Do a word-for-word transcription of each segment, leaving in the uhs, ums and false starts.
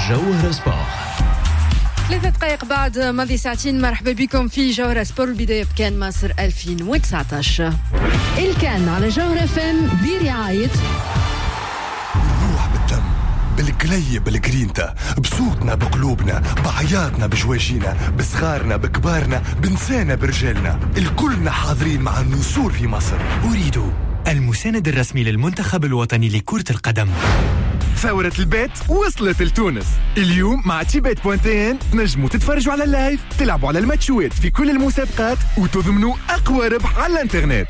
جوهر سبور. ثلاثة دقائق بعد ماضي ساعتين. مرحبا بكم في جوهر سبور. البداية بكان مصر ألفين وتسعطاش. الكان على جوهر فم برعاية روح بالدم بالكلي بالجرينتا، بصوتنا بقلوبنا، بعياطنا بجواجينا، بصغارنا بكبارنا، بنسانا برجالنا، الكلنا حاضرين مع النسور في مصر. أريد المساند الرسمي للمنتخب الوطني لكرة القدم. ثورة البيت وصلت لتونس اليوم مع تيبيت بوينتين. تنجموا تتفرجوا على اللايف، تلعبوا على الماتشوات في كل المسابقات وتضمنوا أقوى ربح على الانترنت.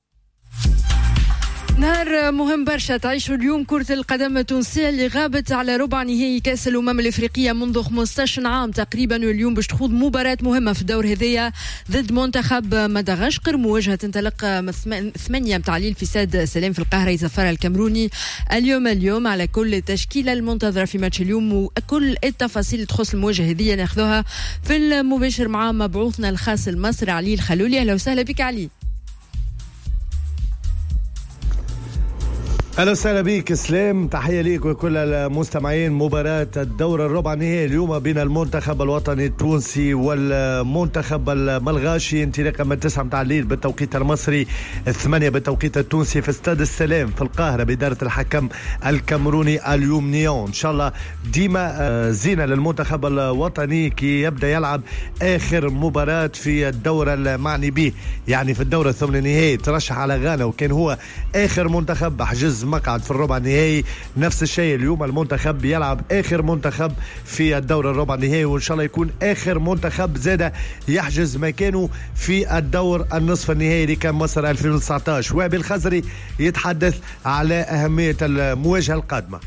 نهار مهم برشا تعيشوا اليوم كرة القدم التونسية اللي غابت على ربع نهائي كأس الأمم الإفريقية منذ خمسطاش عام تقريبا، واليوم باش تخوض مباراة مهمة في الدور هذيا ضد منتخب مدغشقر. مواجهة تنطلق ثمانية متعليل في استاد سلام في القاهرة يزفرها الكامروني اليوم اليوم على كل التشكيلة المنتظرة في ماتش اليوم، وكل التفاصيل اللي تخص المواجهة هذه ناخذوها في المباشر مع مبعوثنا الخاص المصري علي الخلولي. أهلا وسهلا بك علي. أهلا وسهلا بك سلام، تحية ليك وكل المستمعين. مباراة الدور الربع النهائي اليوم بين المنتخب الوطني التونسي والمنتخب الملغاشي، انطلاقا من تسعة متاع الليل بالتوقيت المصري، الثمانية بالتوقيت التونسي في استاد السلام في القاهرة بإدارة الحكم الكامروني اليوم نيون. إن شاء الله ديما زينة للمنتخب الوطني كي يبدأ يلعب آخر مباراة في الدورة المعني به، يعني في الدورة الثمن النهائي ترشح على غانا وكان هو آخر منتخب حجز مقعد في الربع النهائي. نفس الشيء اليوم المنتخب يلعب آخر منتخب في الدور الربع النهائي، وإن شاء الله يكون آخر منتخب زادة يحجز مكانه في الدور النصف النهائي اللي كان مصر ألفين وتسعطاش. وهبي الخزري يتحدث على أهمية المواجهة القادمة.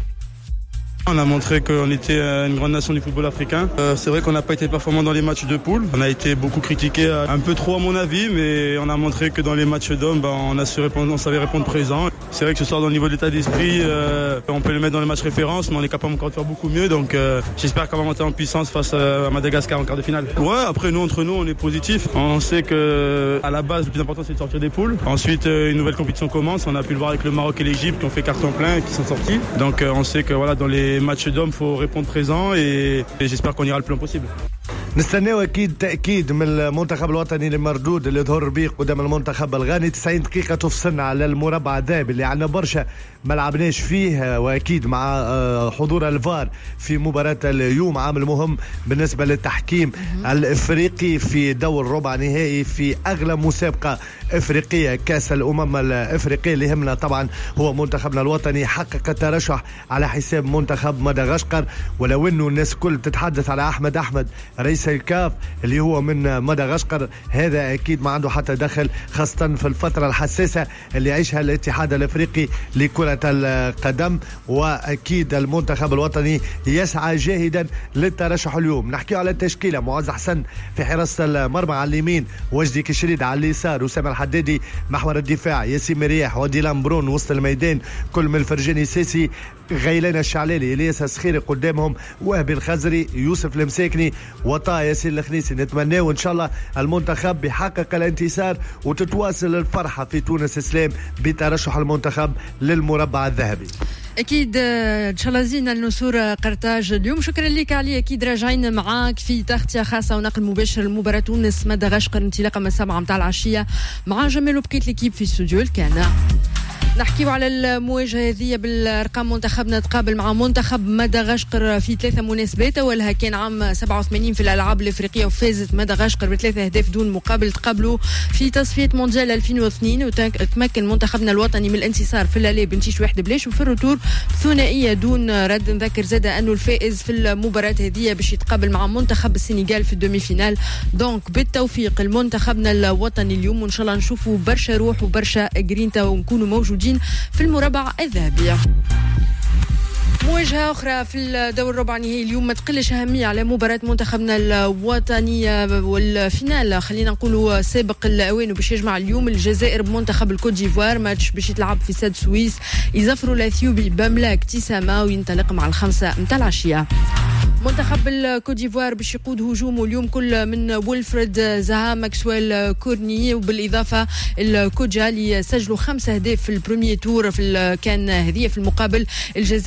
On a montré qu'on était une grande nation du football africain. Euh, c'est vrai qu'on n'a pas été performant dans les matchs de poule. On a été beaucoup critiqué, un peu trop à mon avis, mais on a montré que dans les matchs d'hommes, ben, on a su répondre, on savait répondre présent. C'est vrai que ce soir, dans le niveau de l'état d'esprit, euh, on peut le mettre dans les matchs référence, mais on est capable encore de faire beaucoup mieux. Donc, euh, j'espère qu'on va monter en puissance face à Madagascar en quart de finale. Ouais, après nous, entre nous, on est positif. On sait que à la base, le plus important, c'est de sortir des poules. Ensuite, une nouvelle compétition commence. On a pu le voir avec le Maroc et l'Égypte qui ont fait carton plein et qui sont sortis. Donc, euh, on sait que voilà, dans les matchs d'hommes, faut répondre présent et, et j'espère qu'on ira le plus loin possible. نستناو اكيد تاكيد من المنتخب الوطني المردود اللي ظهر به قدام المنتخب الغاني. تسعين دقيقه تفصلنا على المربع الذهبي اللي عندنا برشا ما لعبناش فيه، واكيد مع حضور الفار في مباراه اليوم عامل مهم بالنسبه للتحكيم الافريقي في دور ربع نهائي في اغلى مسابقه افريقيه كاس الامم الافريقيه. اللي يهمنا طبعا هو منتخبنا الوطني حقق الترشح على حساب منتخب مدغشقر، ولو انه الناس كل تتحدث على احمد احمد رئيس الكاف اللي هو من مدغشقر، هذا اكيد ما عنده حتى دخل، خاصه في الفتره الحساسه اللي يعيشها الاتحاد الافريقي لكره القدم. واكيد المنتخب الوطني يسعى جاهدا للترشح اليوم. نحكي على التشكيله: معز حسن في حراسه المرمى على اليمين، وجدي كشريد على اليسار، اسامه الحدادي محور الدفاع، ياسين مرياح وديلان برون وسط الميدان، كل من الفرجاني سيسي، غيلان الشعلالي، الياس السخيري قدامهم، وهبي الخزري، يوسف المساكني، وطا ياسين الخنيسي. نتمناه ان شاء الله المنتخب بيحقق الانتصار وتتواصل الفرحه في تونس اسلام بترشح المنتخب للمربع الذهبي. اكيد ان شاء الله زينا النسور قرطاج اليوم. شكرا لك علي. اكيد راجعين معاك في تغطيه خاصه ونقل مباشر لمباراه تونس مدغشقر انطلاقا من السبعة متاع العشيه مع جمال وبقيه ليكيب في استوديو الكان. نحكيو على المواجهة هذه بالأرقام. منتخبنا تقابل مع منتخب مدغشقر في ثلاثة مناسبات. أولها كان عام سبعة وثمانين في الألعاب الإفريقية وفازت مدغشقر بثلاثة أهداف دون مقابل. تقابلوا في تصفية مونديال ألفين واثنين وتمكن منتخبنا الوطني من الانتصار في اللالي بنتيش واحد بلاش، وفي الروتور ثنائية دون رد. نذكر زاد أنه الفائز في المباراة هذه باش يتقابل مع منتخب السنغال في الدومي فينال. دونك بالتوفيق المنتخبنا الوطني اليوم، وإن شاء الله نشوفوا برشا روح وبرشا جرينتا ونكونوا موجودين في المربع الذهبي. مواجهة أخرى في الدور الربع النهائي اليوم ما تقلش أهمية على مباراة منتخبنا الوطني والفينال، خلينا نقولوا سابق الأوان، باش يجمع اليوم الجزائر بمنتخب الكوت ديفوار. ماتش باش يتلعب في استاد سويس، يزفروا الأثيوبي بملاك تسامة وينطلق مع الخمسة متاع العشية. منتخب الكوت ديفوار باش يقود هجومه اليوم كل من ويلفريد زها، ماكسويل كورني، وبالاضافه الكوجا اللي سجلوا خمسه اهداف في البروميي تور في كان هذه. في المقابل الجزائر تم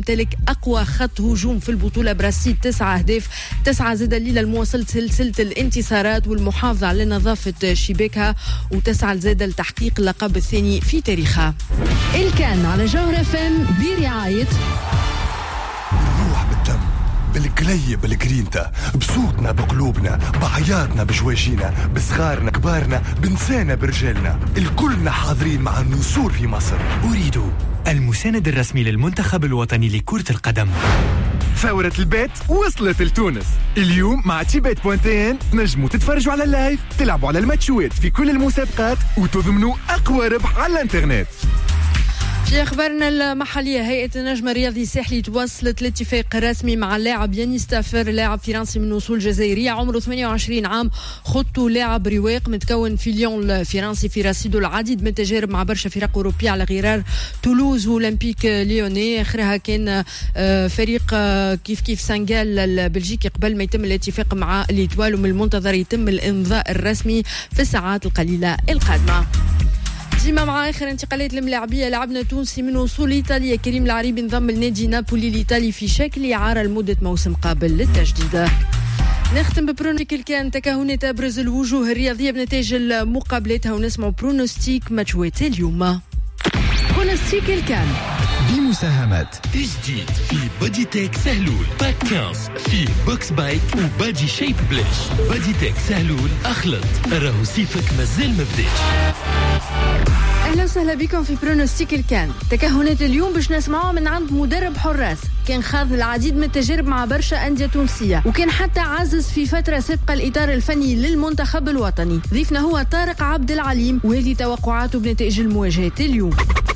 يمتلك أقوى خط هجوم في البطولة برصيد تسعة أهداف، تسعة زاد الليلة المواصلة سلسلة الانتصارات والمحافظة على نظافة شباكها، وتسعى زاد لتحقيق اللقب الثاني في تاريخها. الكان على جوهر اف ام برعاية بالروح بالدم بالقلي بالجرينتا، بصوتنا بقلوبنا، بعياطنا بجواجينا، بصغارنا كبارنا، بنسانا برجالنا، الكلنا حاضرين مع النسور في مصر. أريد المساند الرسمي للمنتخب الوطني لكرة القدم. ثورة البيت وصلت لتونس. اليوم مع تي بيت بوانتين تنجموا تتفرجوا على اللايف، تلعبوا على الماتشوات في كل المسابقات وتضمنوا أقوى ربح على الانترنت. في أخبارنا المحلية، هيئة النجم الرياضي الساحلي توصلت لاتفاق رسمي مع اللاعب يانيس تافر، لاعب فرنسي من أصول جزائرية عمره ثمانية وعشرين عام، خطه لاعب رواق متكون في ليون الفرنسي، في رصيده العديد من التجارب مع برشا فرق أوروبية على غرار تولوز وأولمبيك ليوني، آخرها كان فريق كيف كيف سانجال البلجيكي قبل ما يتم الاتفاق مع الإتوال، ومن المنتظر يتم الإمضاء الرسمي في الساعات القليلة القادمة. ديما مع اخر انتقالات الملاعبيه، لاعبنا تونسي من وصول ايطاليا كريم العريبي انضم لنادي نابولي الايطالي في شكل اعاره لمده موسم قابل للتجديد. نختم ببرونيك الكان، تكهنات ابرز الوجوه الرياضيه بنتائج مقابلاتها، ونسمع برونوستيك ماتشوات اليوم. برونوستيك الكان بمساهمة تجديد في بادي تيك سهلول، باك خمسة فيه بوكس بايك وبادي شيب بلاش. بادي تيك سهلول، اخلط راهو سيفك مازال مبداش. اهلا وسهلا بكم في برونوستيك الكان. تكهنات اليوم باش نسمعوها من عند مدرب حراس كان خاض العديد من التجارب مع برشا أندية تونسية، وكان حتى عزز في فترة سابقة الإطار الفني للمنتخب الوطني. ضيفنا هو طارق عبد العليم، وهذه توقعاته بنتائج المواجهات اليوم.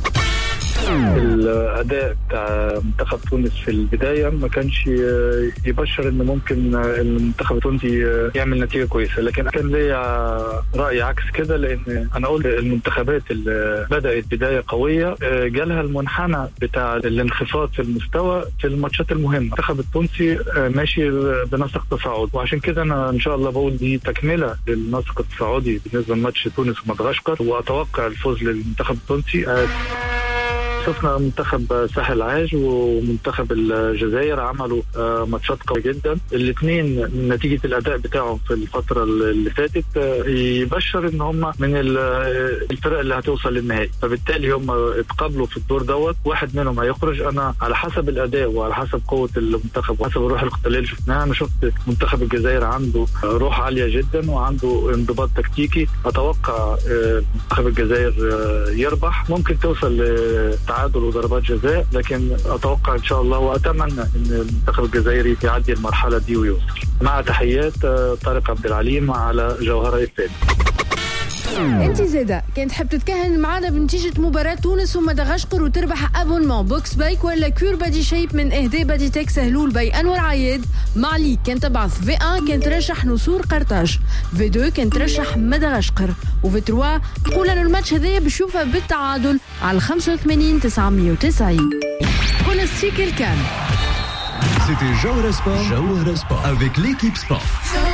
الأداء بتاع منتخب تونس في البداية ما كانش يبشر إن ممكن المنتخب التونسي يعمل نتيجة كويسة، لكن كان ليا رأي عكس كده، لأن أنا أقول المنتخبات اللي بدأت بداية قوية جالها المنحنى بتاع الانخفاض في المستوى في الماتشات المهمة. المنتخب التونسي ماشي بنسق تصاعد، وعشان كده أنا إن شاء الله بقول دي تكملة للنسق التصاعدي بالنسبة لماتش تونس ومدغشقر، وأتوقع الفوز للمنتخب التونسي. شفنا منتخب ساحل عاج ومنتخب الجزائر عملوا ماتشات قوية جدا، الاثنين نتيجة الأداء بتاعهم في الفترة اللي فاتت يبشر ان هم من الفرق اللي هتوصل للنهائي، فبالتالي هم اتقابلوا في الدور دوت، واحد منهم هيخرج. انا على حسب الأداء وعلى حسب قوة المنتخب وحسب الروح القتالية اللي شفناها، انا شفت منتخب الجزائر عنده روح عالية جدا وعنده انضباط تكتيكي. اتوقع منتخب الجزائر يربح، ممكن توصل تعادل وضربات جزاء، لكن اتوقع ان شاء الله واتمنى ان المنتخب الجزائري يعدي المرحله دي ويوصل. مع تحيات طارق عبد العليم على جوهره اف ام. انت زاده كنت تحب تتكهن معنا بنتيجه مباراه تونس ومدغشقر وتربح ابونمون بوكس بايك ولا كور بادي شيب من اهداء بادي تيك سهلول باي انور عياد؟ مع لي كان تبعث في واحد كان ترشح نسور قرطاج، في اثنين كان ترشح مدغشقر، وفي ثلاثة تقول انه الماتش هذايا بشوفه بالتعادل على خمسة وثمانين تسعمية وتسعين. برونوستيك الكان. C'était Jawhara Sport, Jawhara Sport avec l'équipe sport.